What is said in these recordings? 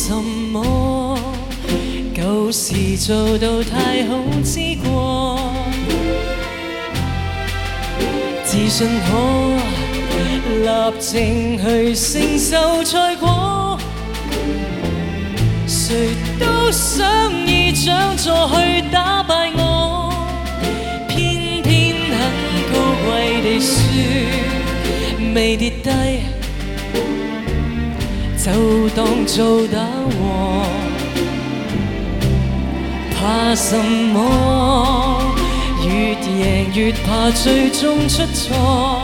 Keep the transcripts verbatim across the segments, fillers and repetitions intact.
什麼？舊時做到太好之過，自信可立正去承受賽果。誰都想以獎座去打敗我，偏偏很高貴地輸，未跌低就當做打和。怕什麼？越贏越怕最終出錯，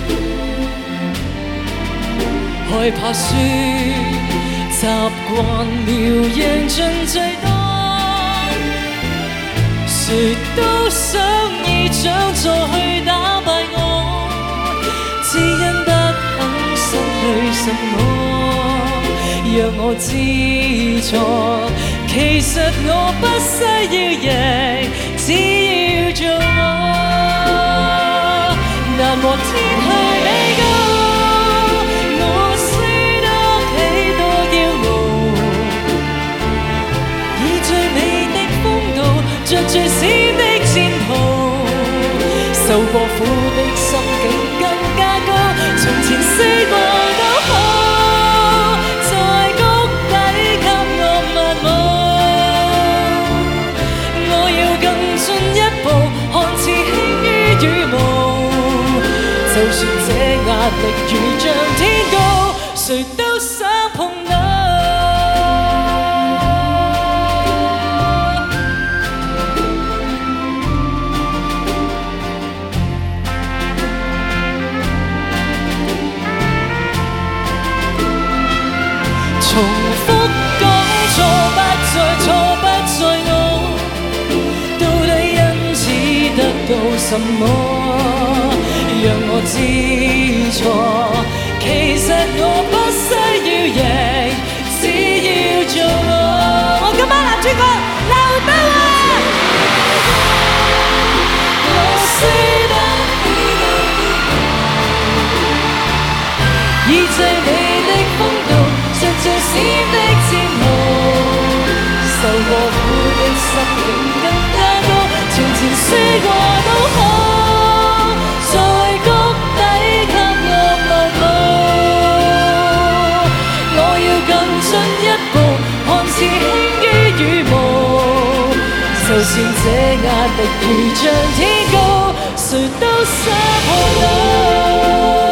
害怕輸，習慣了贏盡最多。誰都想以獎座去打敗我，只因不肯失去什麼，讓我知錯。其實我不需要贏，只要做我。難和天去比較，我輸得起多驕傲，以最美的風度，着最閃的戰袍，受過苦的心境更加高。從前試過都好，在谷底給我漫舞。看似輕於羽毛，就算這壓力如像天高，誰都想碰到。重複講錯不再，錯不在我。得到什麼？讓我知錯。其實我不需要贏，只要做我。我今晚男主角劉德華。我輸得以最美的風度，着最閃的戰袍，受過苦的心境更加高。從前輸過都好，在谷底給我漫舞。我要更進一步，看似輕於羽毛。就算這壓力如像天高，誰都想碰到。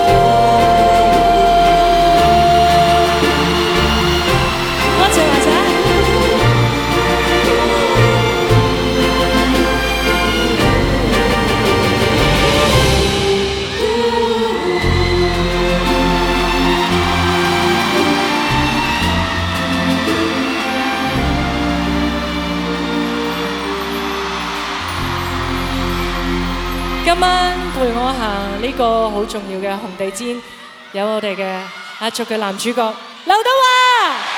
今晚陪我行呢個好重要嘅紅地氈，有我哋嘅壓軸嘅男主角劉德華。